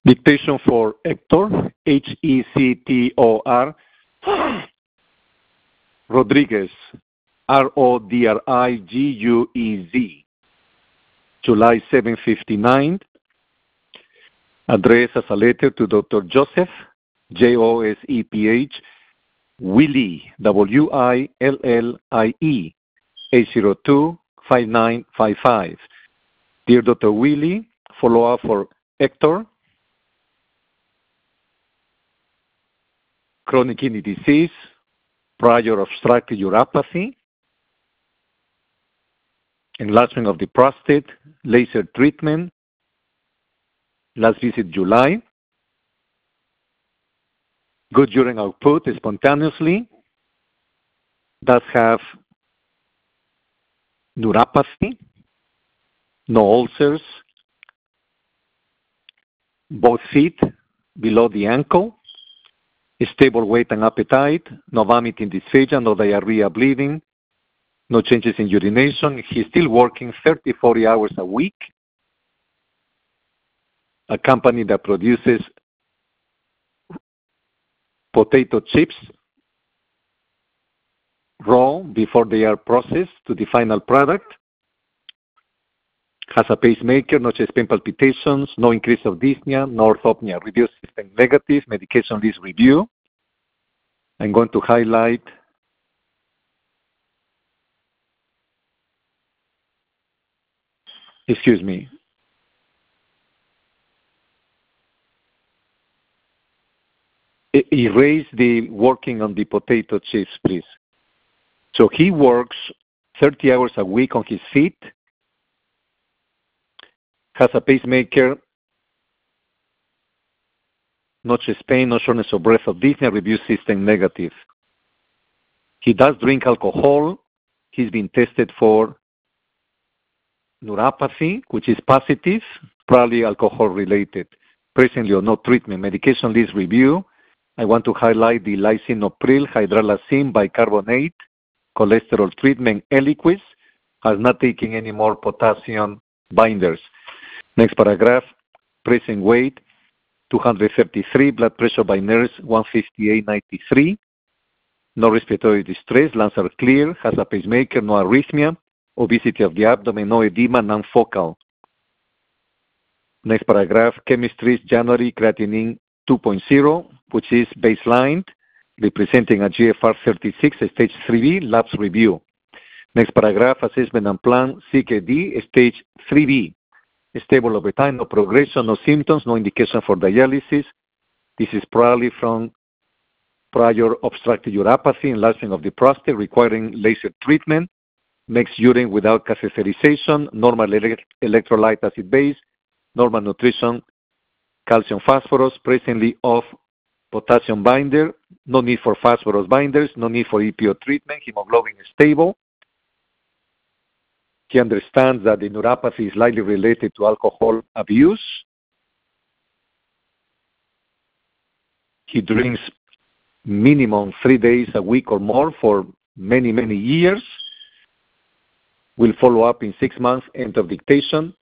Dictation for Hector, Hector, Rodriguez, Rodriguez, July 7:59. Address as a letter to Dr. Joseph, Joseph, Willie, Willie, 802-5955. Dear Dr. Willie, follow-up for Hector, chronic kidney disease, prior obstructive uropathy, enlargement of the prostate, laser treatment, last visit July, good urine output spontaneously, does have neuropathy, no ulcers, both feet below the ankle, stable weight and appetite, no vomiting, dysphagia, no diarrhea, bleeding, no changes in urination. He's still working 30, 40 hours a week. A company that produces potato chips raw before they are processed to the final product. Has a pacemaker, no chest pain palpitations, no increase of dyspnea, no orthopnea. Review system negative, medication list review. I'm going to highlight erase the working on the potato chips, please. So he works 30 hours a week on his feet, has a pacemaker, no chest pain, no shortness of breath of dyspnea, review system negative. He does drink alcohol. He's been tested for neuropathy, which is positive, probably alcohol related. Presently or no treatment. Medication list review. I want to highlight the lisinopril, hydralazine, bicarbonate, cholesterol treatment, Eliquis, has not taken any more potassium binders. Next paragraph, present weight, 233, blood pressure by nurse, 158/93, no respiratory distress, lungs are clear, has a pacemaker, no arrhythmia, obesity of the abdomen, no edema, non-focal. Next paragraph, chemistry, January, creatinine 2.0, which is baseline, representing a GFR 36, stage 3B, labs review. Next paragraph, assessment and plan, CKD, stage 3B, stable over time, no progression, no symptoms, no indication for dialysis. This is probably from prior obstructive uropathy, enlargement of the prostate, requiring laser treatment, makes urine without catheterization, normal electrolyte acid base, normal nutrition, calcium phosphorus, presently off potassium binder, no need for phosphorus binders, no need for EPO treatment, hemoglobin is stable. He understands that the neuropathy is likely related to alcohol abuse. He drinks minimum 3 days a week or more for many, many years. Will follow up in 6 months, end of dictation.